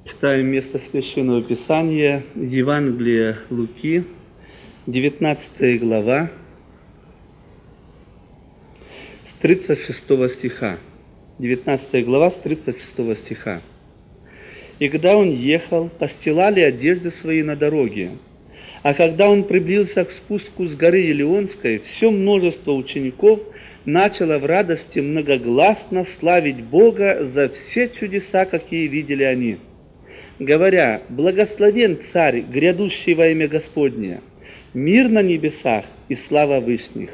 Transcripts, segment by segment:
Читаем место Священного Писания, Евангелие Луки, 19 глава, с 36 стиха. 19 глава, с 36 стиха. «И когда он ехал, постилали одежды свои на дороге. А когда он приблизился к спуску с горы Елеонской, все множество учеников начало в радости многогласно славить Бога за все чудеса, какие видели они, говоря: благословен Царь, грядущий во имя Господне, мир на небесах и слава вышних.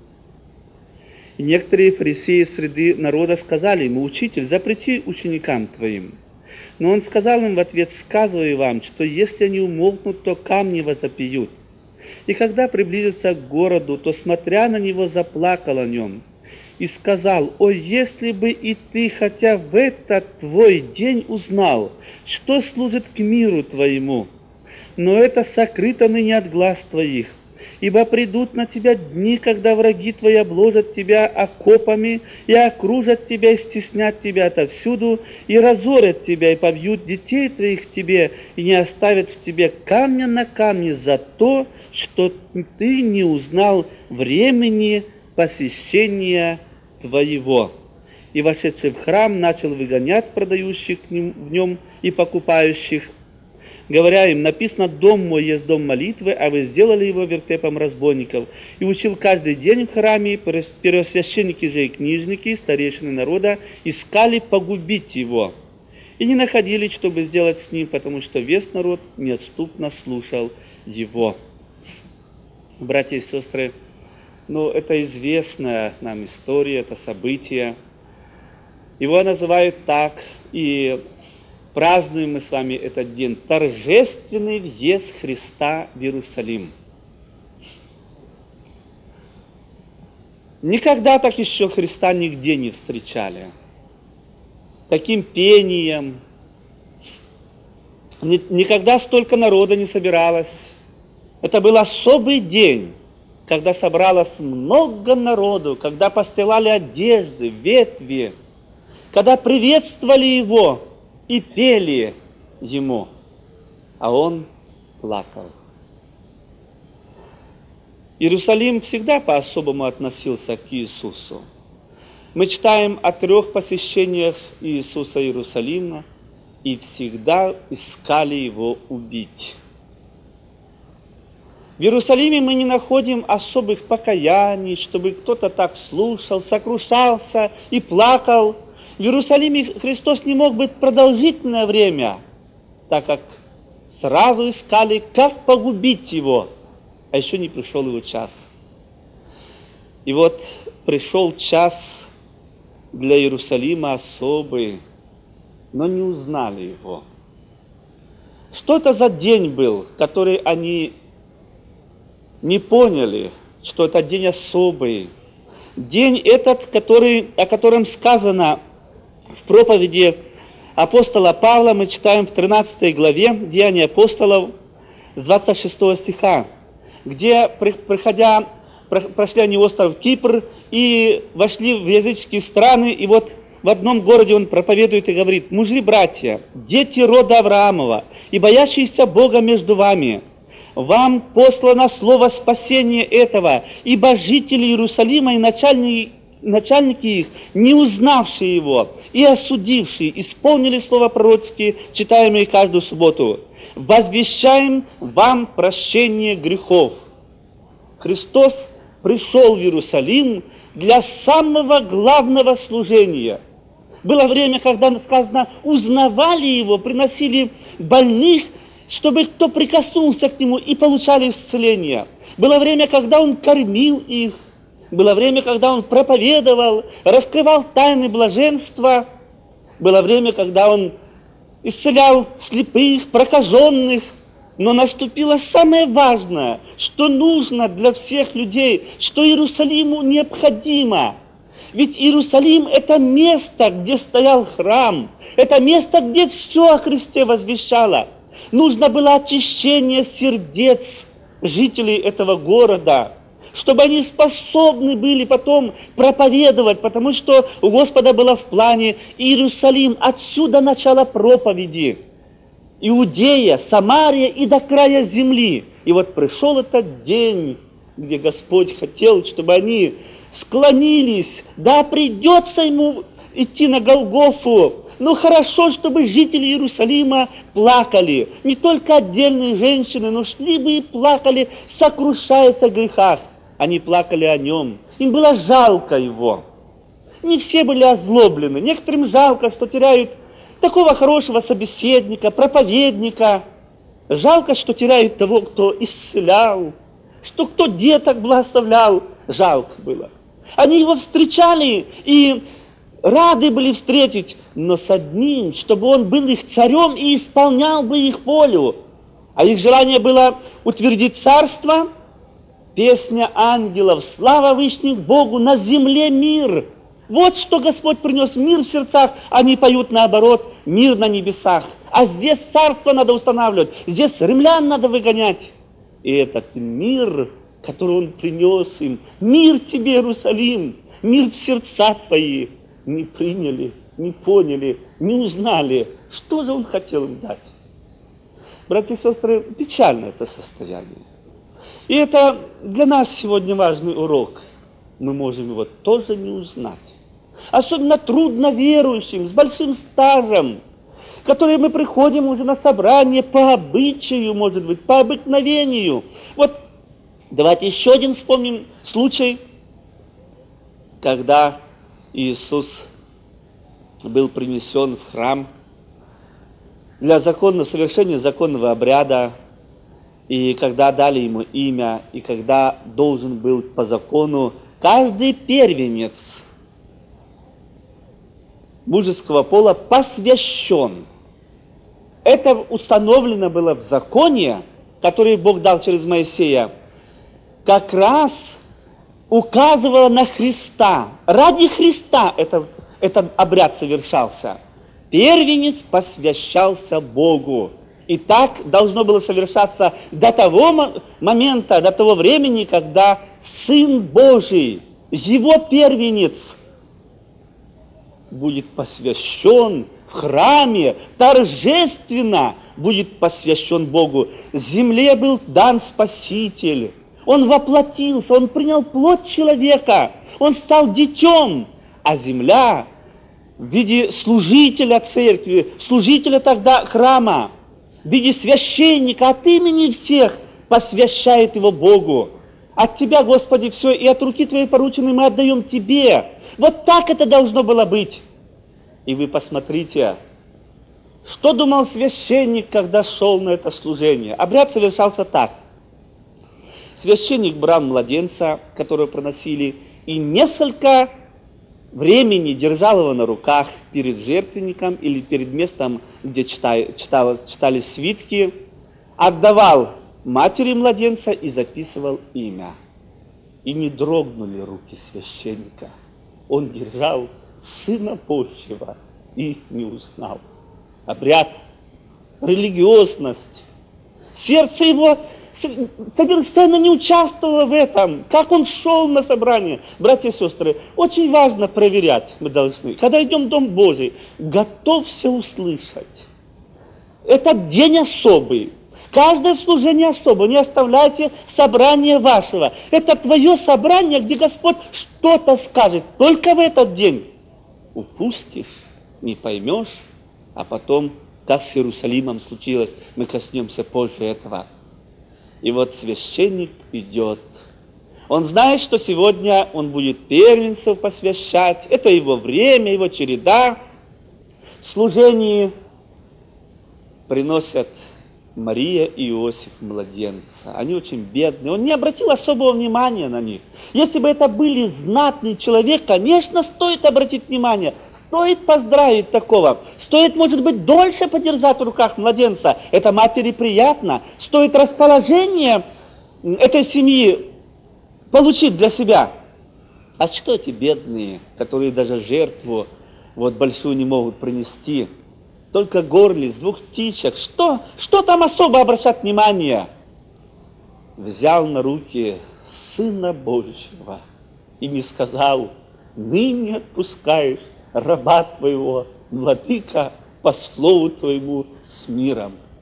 И некоторые фарисеи среди народа сказали ему: Учитель, запрети ученикам твоим. Но он сказал им в ответ: сказываю вам, что если они умолкнут, то камни возопьют. И когда приблизился к городу, то, смотря на него, заплакал о нем и сказал: о, если бы и ты хотя в этот твой день узнал, что служит к миру твоему, но это сокрыто ныне от глаз твоих. Ибо придут на тебя дни, когда враги твои обложат тебя окопами и окружат тебя и стеснят тебя отовсюду, и разорят тебя, и побьют детей твоих в тебе, и не оставят в тебе камня на камне за то, что ты не узнал времени посещения твоего. И, вошедший в храм, начал выгонять продающих в нем и покупающих, говоря им: написано: дом мой есть дом молитвы, а вы сделали его вертепом разбойников. И учил каждый день в храме. Первосвященники же и книжники, старейшины народа, искали погубить его, и не находили, чтобы сделать с ним, потому что весь народ неотступно слушал его». Братья и сестры, это известная нам история, это событие. Его называют так, и празднуем мы с вами этот день: торжественный въезд Христа в Иерусалим. Никогда так еще Христа нигде не встречали. Таким пением. Никогда столько народа не собиралось. Это был особый день, когда собралось много народу, когда постилали одежды, ветви, когда приветствовали его и пели ему, а он плакал. Иерусалим всегда по-особому относился к Иисусу. Мы читаем о 3 посещениях Иисуса Иерусалима, и всегда искали его убить. В Иерусалиме мы не находим особых покаяний, чтобы кто-то так слушал, сокрушался и плакал. В Иерусалиме Христос не мог быть продолжительное время, так как сразу искали, как погубить его, а еще не пришел его час. И вот пришел час для Иерусалима особый, но не узнали его. Что это за день был, который они не поняли, что это день особый? День этот, о котором сказано в проповеди апостола Павла, мы читаем в 13 главе Деяния апостолов с 26 стиха, где, прошли они остров Кипр и вошли в языческие страны, и вот в одном городе он проповедует и говорит: мужи, братья, дети рода Авраамова и боящиеся Бога между вами, вам послано слово спасения этого, ибо жители Иерусалима и начальники их, не узнавшие его и осудившие, исполнили слова пророческие, читаемые каждую субботу: возвещаем вам прощение грехов. Христос пришел в Иерусалим для самого главного служения. Было время, когда, сказано, узнавали его, приносили больных, чтобы кто прикоснулся к нему, и получали исцеление. Было время, когда он кормил их. Было время, когда он проповедовал, раскрывал тайны блаженства. Было время, когда он исцелял слепых, прокаженных. Но наступило самое важное, что нужно для всех людей, что Иерусалиму необходимо. Ведь Иерусалим – это место, где стоял храм. Это место, где все о Христе возвещало. Нужно было очищение сердец жителей этого города, чтобы они способны были потом проповедовать, потому что у Господа было в плане Иерусалим, отсюда начало проповеди. Иудея, Самария и до края земли. И вот пришел этот день, где Господь хотел, чтобы они склонились. Да, придется ему идти на Голгофу. Но хорошо, чтобы жители Иерусалима плакали. Не только отдельные женщины, но шли бы и плакали, сокрушаясь о грехах. Они плакали о нем. Им было жалко его. Не все были озлоблены. Некоторым жалко, что теряют такого хорошего собеседника, проповедника. Жалко, что теряют того, кто исцелял, что кто деток благословлял. Жалко было. Они его встречали и рады были встретить, но с одним, чтобы он был их царем и исполнял бы их волю. А их желание было утвердить царство. Песня ангелов, слава вышних Богу, на земле мир. Вот что Господь принес, мир в сердцах, они поют наоборот, мир на небесах. А здесь царство надо устанавливать, здесь римлян надо выгонять. И этот мир, который Он принес им, мир тебе, Иерусалим, мир в сердца твои, не приняли, не поняли, не узнали, что же Он хотел им дать. Братья и сестры, печально это состояние. И это для нас сегодня важный урок. Мы можем его тоже не узнать. Особенно трудно верующим, с большим стажем, которые мы приходим уже на собрание по обычаю, может быть, по обыкновению. Вот давайте еще один вспомним случай, когда Иисус был принесен в храм для совершения законного обряда, и когда дали ему имя, и когда должен был по закону каждый первенец мужеского пола посвящен. Это установлено было в законе, который Бог дал через Моисея, как раз указывало на Христа. Ради Христа этот обряд совершался. Первенец посвящался Богу. И так должно было совершаться до того момента, до того времени, когда Сын Божий, Его первенец, будет посвящен в храме, торжественно будет посвящен Богу. Земле был дан Спаситель. Он воплотился, Он принял плоть человека, Он стал детем, а земля в виде служителя церкви, служителя тогда храма, в виде священника от имени всех посвящает его Богу. От Тебя, Господи, все, и от руки Твоей порученной мы отдаем Тебе. Вот так это должно было быть. И вы посмотрите, что думал священник, когда шел на это служение. Обряд совершался так. Священник брал младенца, которого проносили, и несколько времени держал его на руках перед жертвенником или перед местом, где читали свитки, отдавал матери младенца и записывал имя. И не дрогнули руки священника. Он держал Сына Божьего и не узнал. Обряд, религиозность, сердце его совершенно не участвовало в этом. Как он шел на собрание. Братья и сестры, очень важно проверять мы должны. Когда идем в Дом Божий, готовься услышать. Это день особый. Каждое служение особое. Не оставляйте собрание вашего. Это твое собрание, где Господь что-то скажет. Только в этот день. Упустишь, не поймешь, а потом, как с Иерусалимом случилось, мы коснемся позже этого. И вот священник идет. Он знает, что сегодня он будет первенцев посвящать. Это его время, его череда. В служении приносят Мария и Иосиф младенца. Они очень бедные. Он не обратил особого внимания на них. Если бы это были знатный человек, конечно, стоит обратить внимание. Стоит поздравить такого. Стоит, может быть, дольше подержать в руках младенца. Это матери приятно. Стоит расположение этой семьи получить для себя. А что эти бедные, которые даже жертву большую не могут принести? Только горлиц, 2 птичек. Что там особо обращать внимание? Взял на руки Сына Божьего и не сказал: ныне отпускаешь раба Твоего, владыка, по слову Твоему с миром.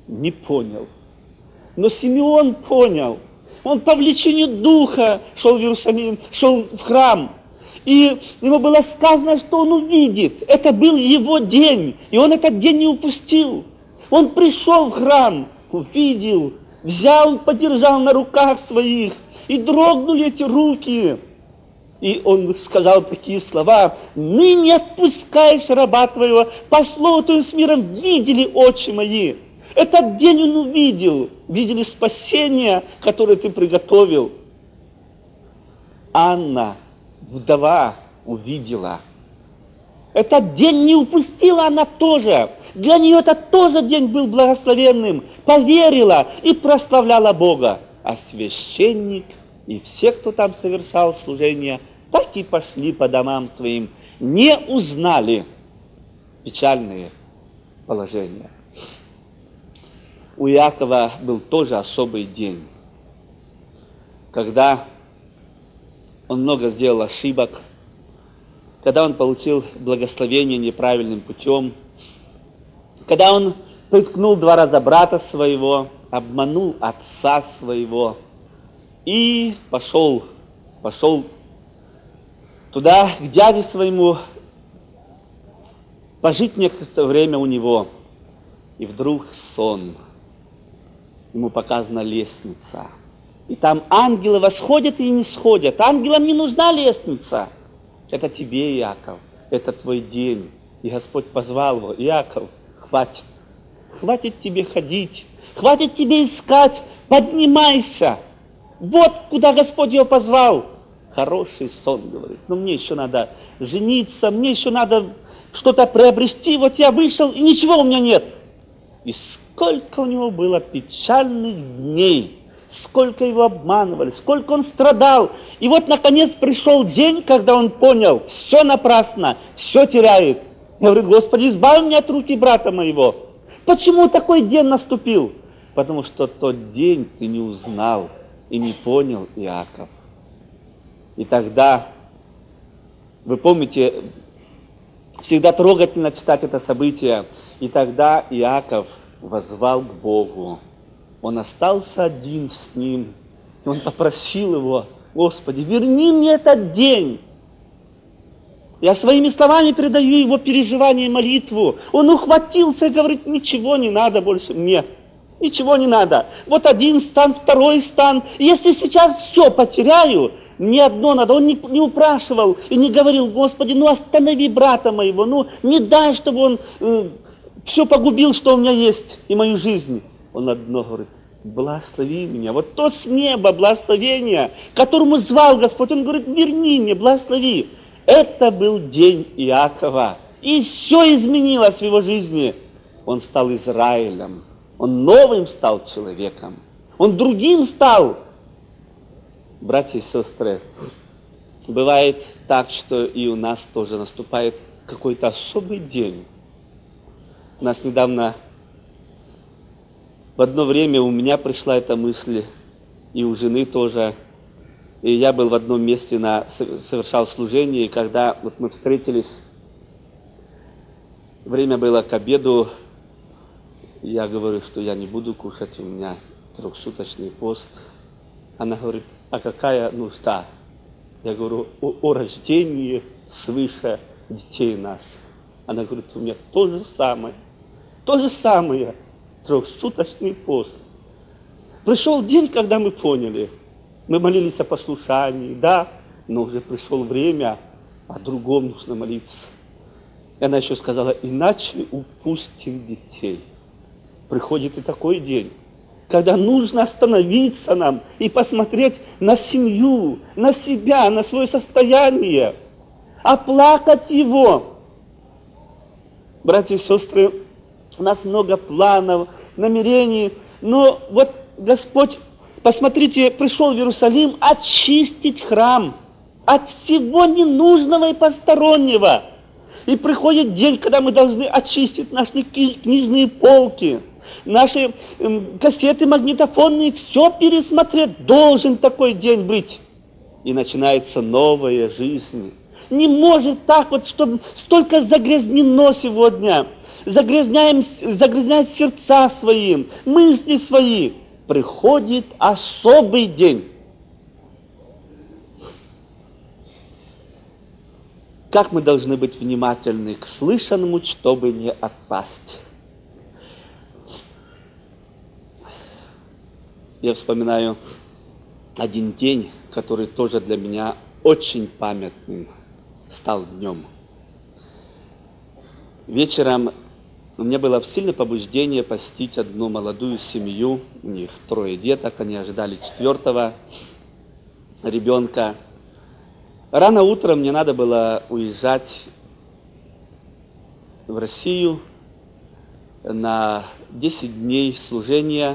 не понял. Но Симеон понял. Он по влечению духа шел в Иерусалим, шел в храм. И ему было сказано, что он увидит. Это был его день, и он этот день не упустил. Он пришел в храм, увидел, взял, подержал на руках своих, и дрогнули эти руки. И он сказал такие слова: «Ныне отпускаешь раба твоего, по слову твоему с миром видели очи мои». Этот день он увидел, видели спасение, которое ты приготовил. Анна, вдова, увидела. Этот день не упустила она тоже. Для нее этот тоже день был благословенным. Поверила и прославляла Бога. А священник и все, кто там совершал служение, так и пошли по домам своим. Не узнали печальные положения. У Иакова был тоже особый день, когда он много сделал ошибок, когда он получил благословение неправильным путем, когда он приткнул 2 раза брата своего, обманул отца своего и пошел туда, к дяде своему, пожить некоторое время у него. И вдруг сон. Ему показана лестница. И там ангелы восходят и не сходят. Ангелам не нужна лестница. Это тебе, Иаков, это твой день. И Господь позвал его: Иаков, хватит. Хватит тебе ходить. Хватит тебе искать. Поднимайся. Вот куда Господь его позвал. Хороший сон, говорит. Но мне еще надо жениться, мне еще надо что-то приобрести. Вот я вышел, и ничего у меня нет. И сколько у него было печальных дней, сколько его обманывали, сколько он страдал. И вот, наконец, пришел день, когда он понял: все напрасно, все теряет. Я говорю: Господи, избавь меня от руки брата моего. Почему такой день наступил? Потому что тот день ты не узнал и не понял, Иаков. И тогда, вы помните, всегда трогательно читать это событие. И тогда Иаков воззвал к Богу. Он остался один с ним. И он попросил его: Господи, верни мне этот день. Я своими словами передаю его переживание и молитву. Он ухватился и говорит: ничего не надо больше мне. Ничего не надо. Вот один стан, второй стан. Если сейчас все потеряю, мне одно надо. Он не упрашивал и не говорил: Господи, ну останови брата моего, ну не дай, чтобы он все погубил, что у меня есть, и мою жизнь. Он одно говорит: благослови меня. Вот то с неба благословение, которому звал Господь, он говорит: верни мне, благослови. Это был день Иакова. И все изменилось в его жизни. Он стал Израилем. Он новым стал человеком. Он другим стал. Братья и сестры, бывает так, что и у нас тоже наступает какой-то особый день. У нас недавно, в одно время у меня пришла эта мысль, и у жены тоже. И я был в одном месте, совершал служение, и когда вот мы встретились, время было к обеду, я говорю, что я не буду кушать, у меня 3-суточный пост. Она говорит: а какая нужда? Я говорю: о рождении свыше детей наших. Она говорит: у меня то же самое, 3-суточный пост. Пришел день, когда мы поняли, мы молились о послушании, да, но уже пришло время, о другом нужно молиться. И она еще сказала: иначе упустим детей. Приходит и такой день, когда нужно остановиться нам и посмотреть на семью, на себя, на свое состояние, оплакать его. Братья и сестры, у нас много планов, намерений, но вот Господь, посмотрите, пришел в Иерусалим очистить храм от всего ненужного и постороннего. И приходит день, когда мы должны очистить наши книжные полки, наши кассеты магнитофонные, все пересмотреть. Должен такой день быть. И начинается новая жизнь. Не может так вот, чтобы столько загрязнено сегодня. загрязняет сердца своим, мысли свои. Приходит особый день. Как мы должны быть внимательны к слышанному, чтобы не отпасть. Я вспоминаю один день, который тоже для меня очень памятным стал днем. Вечером у меня было сильное побуждение посетить одну молодую семью. У них 3 деток, они ожидали 4-го ребенка. Рано утром мне надо было уезжать в Россию на 10 дней служения.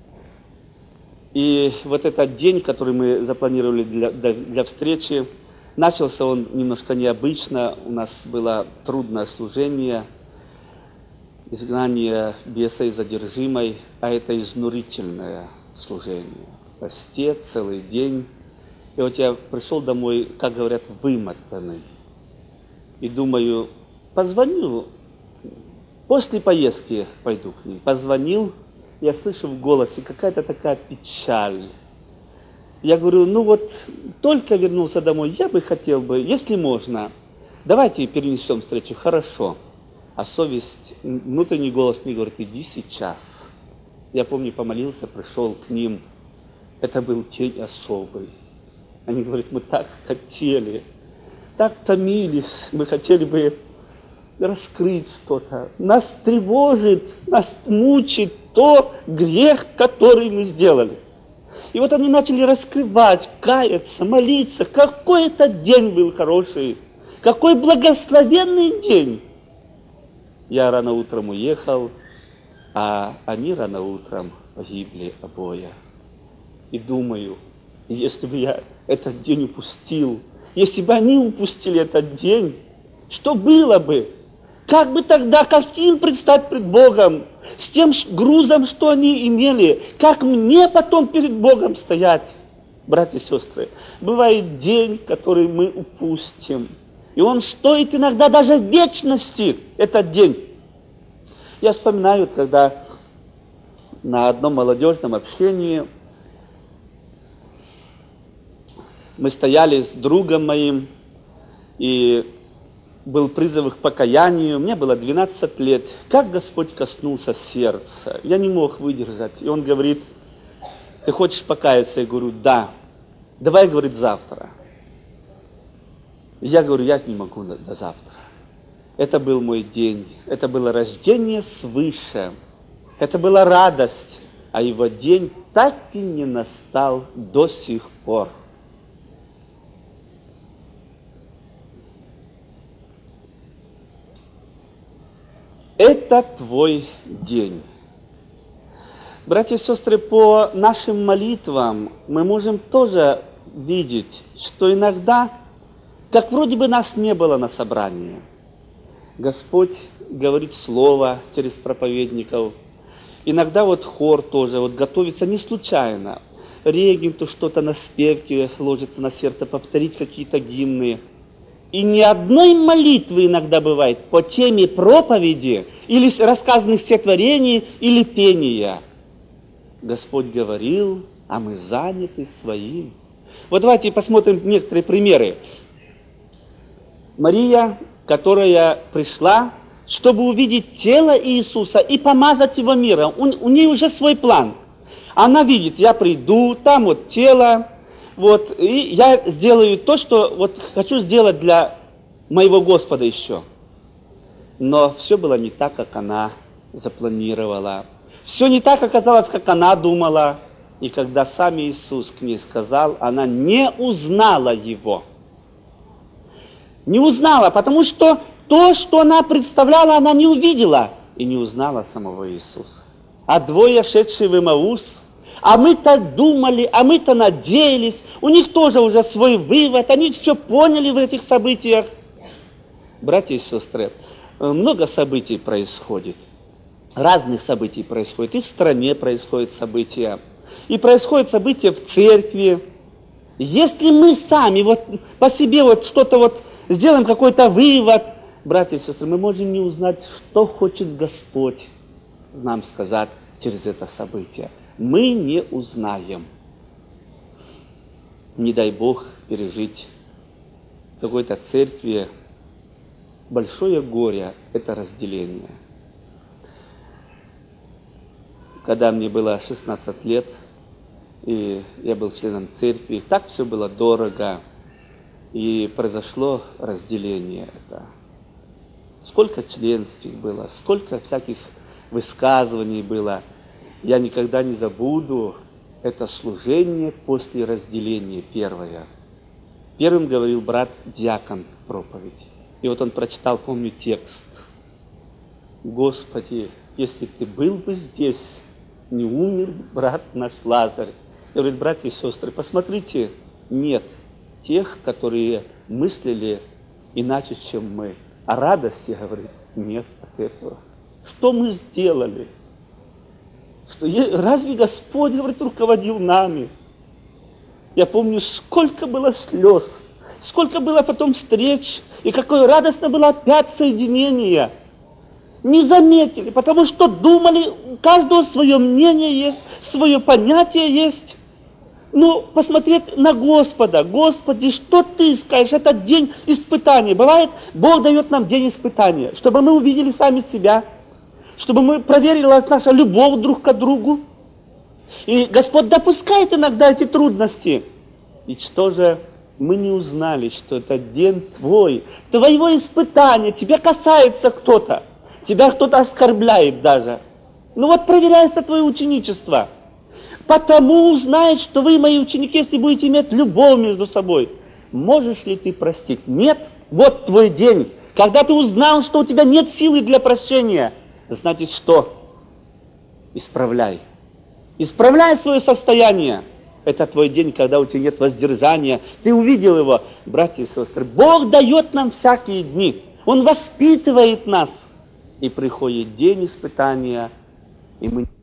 И вот этот день, который мы запланировали для встречи, начался он немножко необычно. У нас было трудное служение, изгнание беса из одержимой, а это изнурительное служение. В посте целый день. И вот я пришел домой, как говорят, вымотанный. И думаю, позвоню, после поездки пойду к ним. Позвонил, я слышу в голосе какая-то такая печаль. Я говорю, ну вот, только вернулся домой, я бы хотел бы, если можно, давайте перенесем встречу. Хорошо. А совесть, внутренний голос мне говорит, иди сейчас. Я помню, помолился, пришел к ним. Это был день особый. Они говорят, мы так хотели, так томились, мы хотели бы раскрыть что-то. Нас тревожит, нас мучит то грех, который мы сделали. И вот они начали раскрывать, каяться, молиться. Какой это день был хороший, какой благословенный день. Я рано утром уехал, а они рано утром погибли обои. И думаю, если бы я этот день упустил, если бы они упустили этот день, что было бы? Как бы тогда, каким предстать пред Богом? С тем грузом, что они имели. Как мне потом перед Богом стоять? Братья и сестры, бывает день, который мы упустим. И он стоит иногда даже вечности, этот день. Я вспоминаю, когда на одном молодежном общении мы стояли с другом моим, и был призыв к покаянию. Мне было 12 лет. Как Господь коснулся сердца. Я не мог выдержать. И он говорит, ты хочешь покаяться? Я говорю, да. Давай, говорит, завтра. Я говорю, я не могу до завтра. Это был мой день. Это было рождение свыше. Это была радость. А его день так и не настал до сих пор. Это твой день. Братья и сестры, по нашим молитвам мы можем тоже видеть, что иногда, как вроде бы нас не было на собрании, Господь говорит слово через проповедников. Иногда вот хор тоже вот готовится не случайно. Регенту что-то на спевке ложится на сердце, повторить какие-то гимны. И ни одной молитвы иногда бывает по теме проповеди или рассказанных стихотворений или пения. Господь говорил, а мы заняты своим. Вот давайте посмотрим некоторые примеры. Мария, которая пришла, чтобы увидеть тело Иисуса и помазать его миром. У нее уже свой план. Она видит, я приду, там вот тело, вот, и я сделаю то, что вот хочу сделать для моего Господа еще. Но все было не так, как она запланировала. Все не так оказалось, как она думала. И когда сам Иисус к ней сказал, она не узнала его. Не узнала, потому что то, что она представляла, она не увидела. И не узнала самого Иисуса. А двое, шедшие в Эмаус, а мы-то думали, а мы-то надеялись, у них тоже уже свой вывод, они все поняли в этих событиях. Братья и сестры, много событий происходит, разных событий происходит, и в стране происходят события, и происходят события в церкви. Если мы сами вот по себе вот что-то вот сделаем, какой-то вывод, братья и сестры, мы можем не узнать, что хочет Господь нам сказать через это событие. Мы не узнаем. Не дай Бог пережить в какой-то церкви большое горе – это разделение. Когда мне было 16 лет, и я был членом церкви, так все было дорого, и произошло разделение это. Сколько членств было, сколько всяких высказываний было. Я никогда не забуду это служение после разделения первое. Первым говорил брат-диакон проповедь. И вот он прочитал, помню, текст. Господи, если ты был бы здесь, не умер брат наш Лазарь. Говорит, братья и сестры, посмотрите, нет тех, которые мыслили иначе, чем мы. А радости, говорит, нет от этого. Что мы сделали? Разве Господь, говорит, руководил нами? Я помню, сколько было слез, сколько было потом встреч, и какое радостно было опять соединение. Не заметили, потому что думали, у каждого свое мнение есть, свое понятие есть. Ну, посмотреть на Господа. Господи, что ты скажешь? Это день испытания. Бывает, Бог дает нам день испытания, чтобы мы увидели сами себя, чтобы мы проверили нашу любовь друг к другу. И Господь допускает иногда эти трудности. И что же мы не узнали, что это день твоего испытания, тебя касается кто-то, тебя кто-то оскорбляет даже. Ну вот проверяется твое ученичество. Потому узнает, что вы, мои ученики, если будете иметь любовь между собой. Можешь ли ты простить? Нет. Вот твой день. Когда ты узнал, что у тебя нет силы для прощения, значит что? Исправляй. Исправляй свое состояние. Это твой день, когда у тебя нет воздержания. Ты увидел его, братья и сестры. Бог дает нам всякие дни. Он воспитывает нас. И приходит день испытания, и мы